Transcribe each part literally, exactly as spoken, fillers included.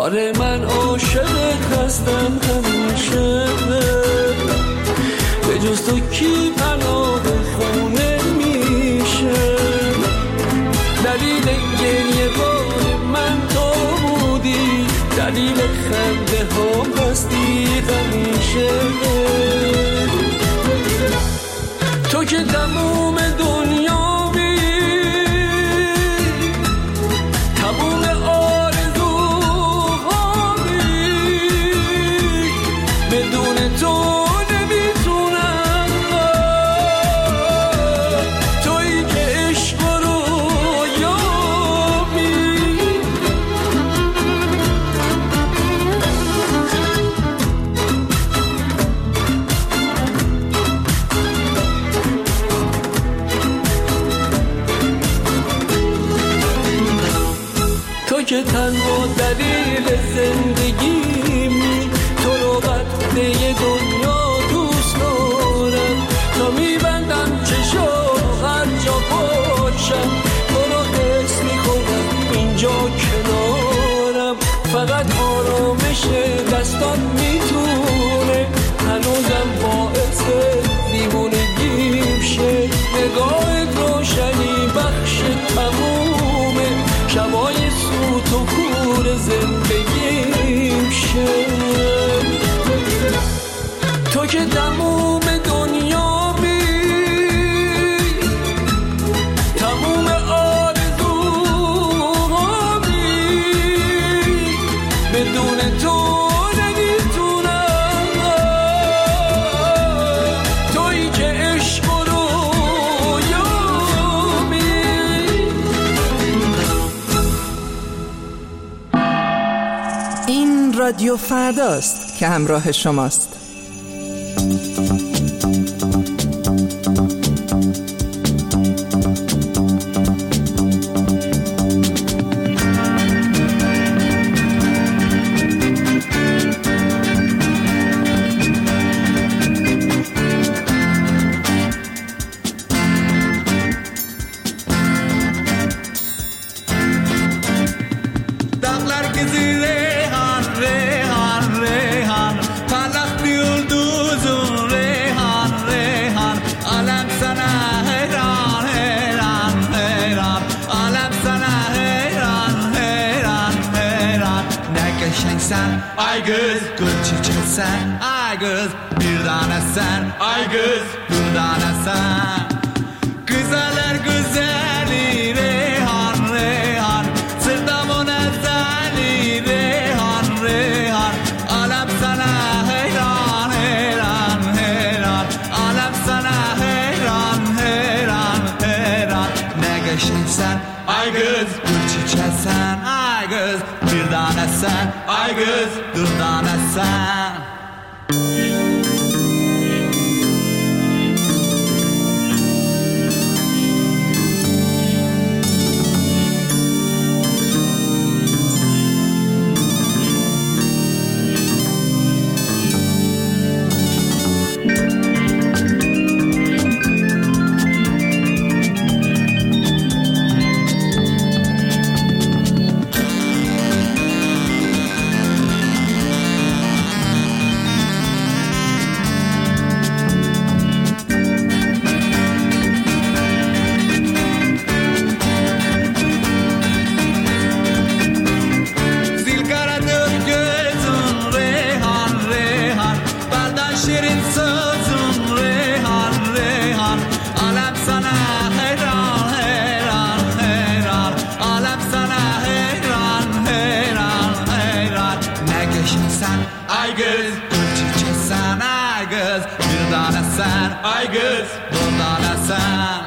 آره من عاشقت هستم همیشه، به جز تو کی پناه خونه میشه؟ دلیل گریه بار من تو بودی، دلیل خنده ها هستی همیشه. تو که تموم دنیا بی، تموم آرزوها بی، بدون تو نمیتونم. تویی که عشق رو یابی، تو که تنها دلیل زندگیمی، تو رو بده دنیا دوست دارم. تا میبندم چشم هر جا باشم، تو رو حس میکنم اینجا کنارم. فقط آرامش دستات میتونه هنوزم باعث دیوونگیم شه. نگاهت روشنی بخش تمومه، شبای سوت و کور زندگیم شه. تو که تموم دنیا بی، تموم آرزوها بی، بدون تو نمیتونم. تویی که عشق رو یابی. این رادیو فرداست که همراه شماست. Ay kız gül çiçeksen, ay kız bir tanesen, ay kız bir tanesen. Güzeller güzeli Reyhan Reyhan, sırtımın ezeli Reyhan Reyhan. Alem sana heyran heyran heyran, alem sana heyran heyran heyran. Ne geçensen, ay kız gül çiçeksen, ay kız bir tanesen, ay kız bir tanesen. Ay kız gül çiçeksen, ay kız bir tanesen, ay kız bir tanesen.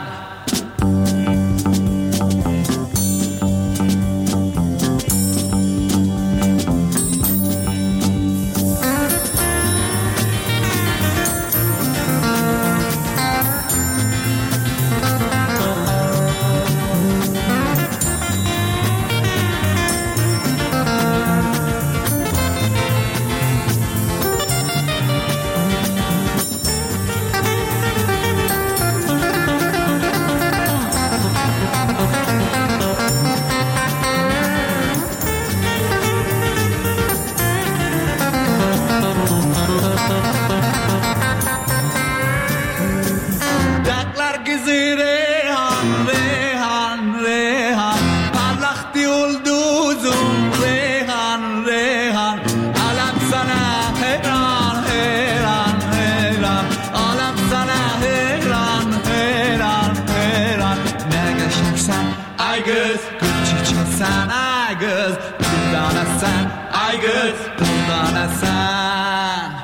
bildanesen, ay kız bildanesen.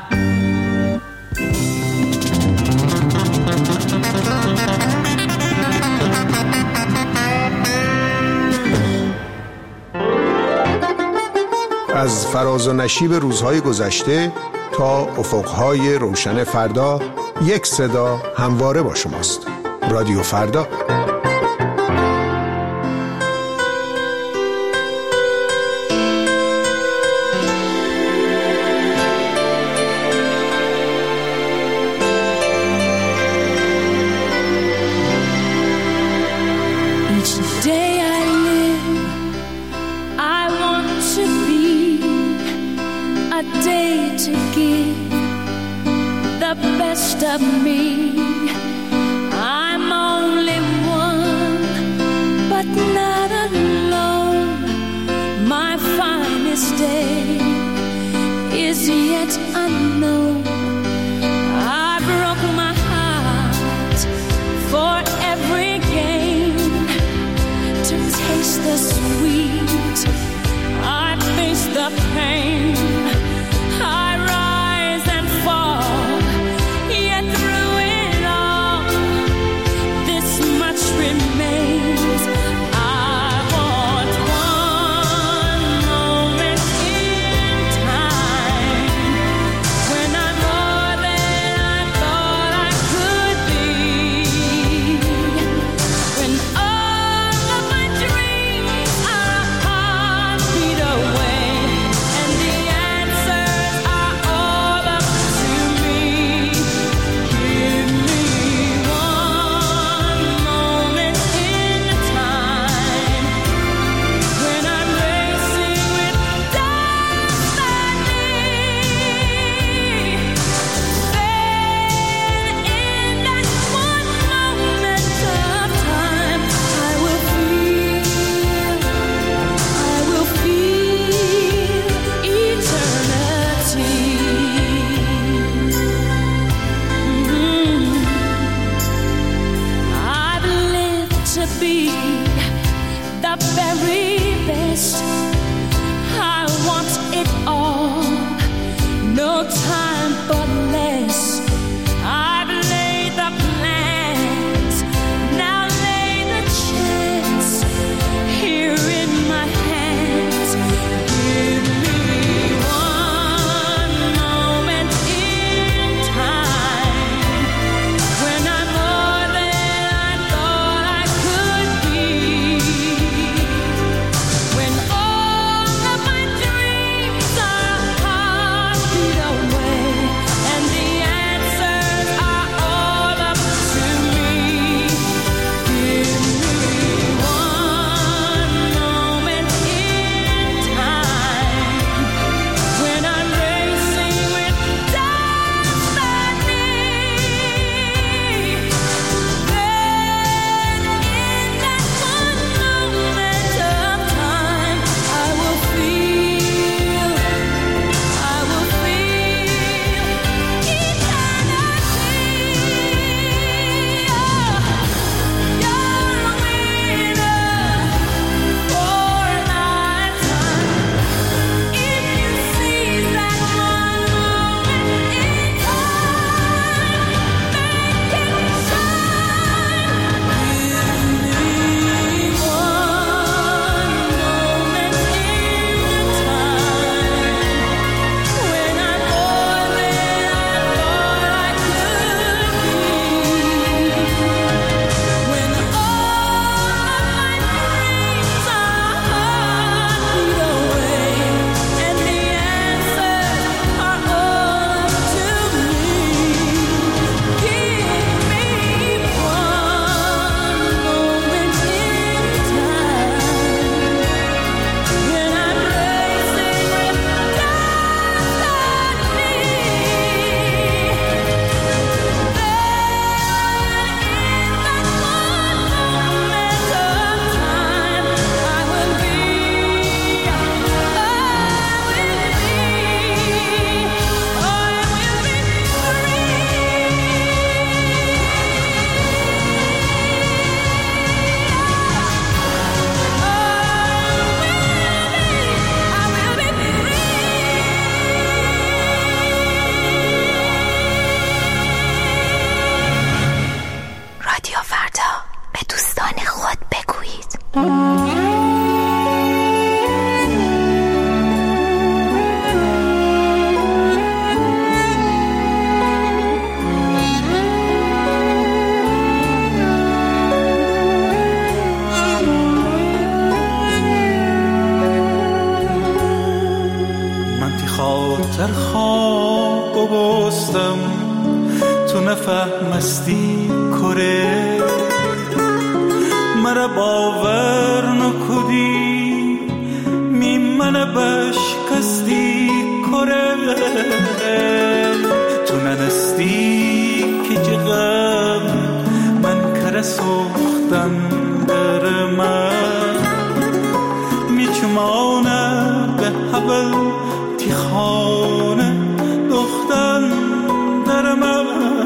از فراز و نشیب روزهای گذشته تا افقهای روشن فردا، یک صدا همواره با شماست. رادیو فردا. Of me, I'm only one, but not alone. My finest day is yet unknown. I broke my heart for every gain to taste the sweet. I face the pain. I rise and fall. Remains. I want one moment in time when I'm more than I thought I could be, when all of my dreams are a heartbeat away and the خاطر خواب بستم تو نفهمستی کره مرا باور نکدی می من بشکستی کره تو ننستی که جغم من کره سوختن در من می چمانه به حبل تی خانه دختن در من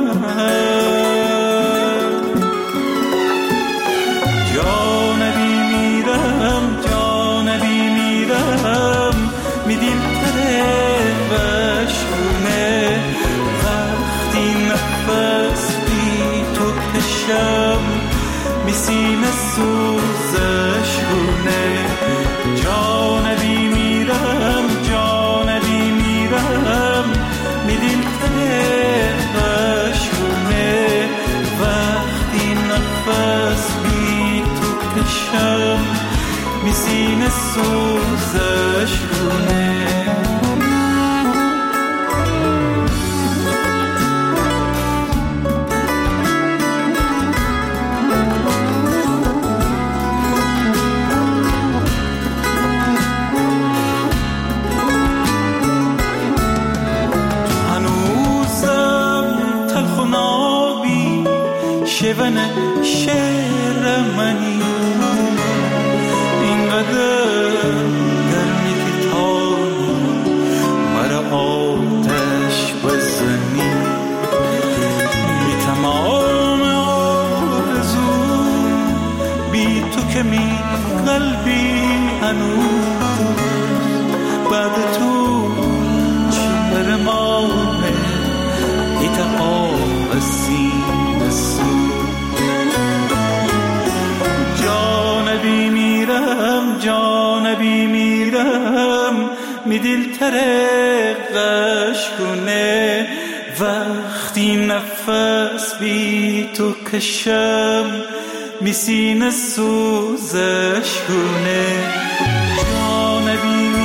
جانبی میرم جانبی میرم میدیم تره بشونه وقتی نفس بی تو کشم میسینه سوزشونه جانبی میرم جانبی میرم میدیم تره بشونه وقتی نفس بی تو کشم میسینه سوزشونه شون شعر منی اینقدر گرمی که تا مرا آتش بزنی بی تمام آرزو بی تو که می قلبی هنوز بعد تو چهر مامه ایتا آب سینه سو جانبی میرم جانبی میرم می دل ترقش کنه وقتی نفس بی تو کشم می سینه سوزش کنه جانبی